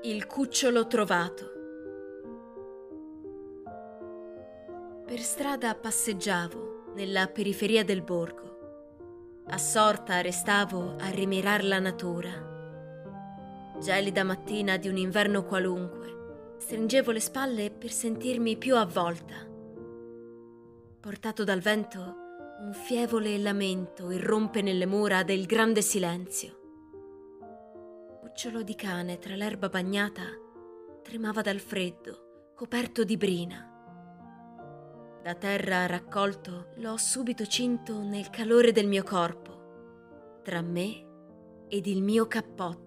Il cucciolo trovato. Per strada passeggiavo nella periferia del borgo. Assorta restavo a rimirar la natura. Gelida mattina di un inverno qualunque, stringevo le spalle per sentirmi più avvolta. Portato dal vento, un fievole lamento irrompe nelle mura del grande silenzio. Cucciolo di cane tra l'erba bagnata tremava dal freddo, coperto di brina. Da terra raccolto l'ho subito cinto nel calore del mio corpo, tra me ed il mio cappotto.